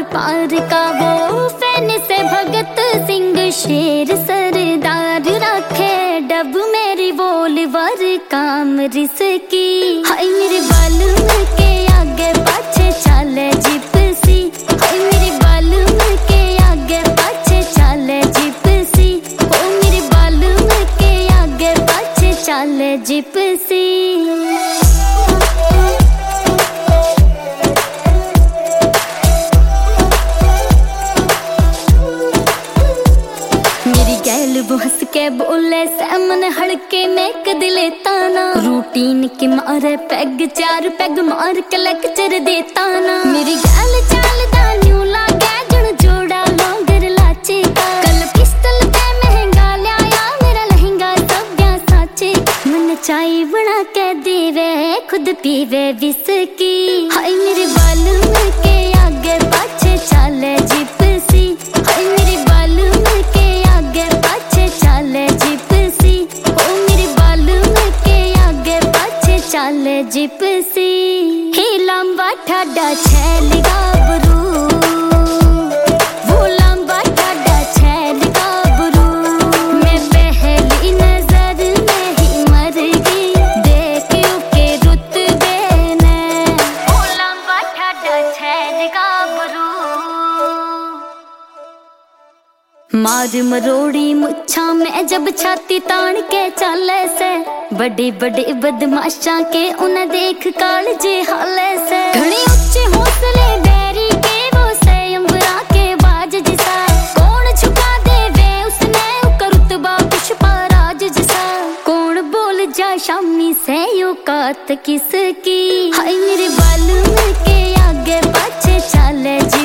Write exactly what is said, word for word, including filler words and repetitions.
पार का वो फैन से भगत सिंह शेर सरदार रखे डब मेरी वोल्वर काम रिसकी। हाय मेरे बालूम के आगे पाछे चले जिप्सी, हाय मेरे बालूम के आगे पाछे चले जिप्सी, ओ मेरे बालूम के आगे पाछे चले जिप्सी। वो हंस के बोले सैमन हड़के में कदिले ताना, रूटीन के मारे पैग चार पैग मार के लेक्चर देता ना। मेरी गैल चाल दा न्यू लागे जण जोड़ा लोंगर लाचे का, कल पिस्टल ते महंगा लाया मेरा लहंगा सब्या साचे। मन चाय बना के देवे खुद पीवे विस्की, हाय मेरे बालूम के आगे पाछे चले जिप्सी, हाय मेरे बालूम के आगे पाछे चले जिप्सी, ओ मेरे बालूम के आगे पाछे चले जिप्सी। ही लंबा ठाडा छैल गाबरू, वो लंबा ठाडा छैल गाबरू, मैं पहली नजर में ही मर गई देख के रुतबे ने, वो लंबा ठाडा छैल गाबरू। मार मरोड़ी मुच्छा में जब छाती तान के चले से, बड़े बड़े बदमाशा के उन्हें देख काल जे हाले से। घने ऊंचे हौसले बैरी के वो से अंबरा के बाज जिसा, कौन झुका दे वे उसने उका रुतबा पुष्पा राज जिसा। कौन बोल जा शामी से औकात किसकी, हाय मेरे बालूम के आगे पाछे चले जी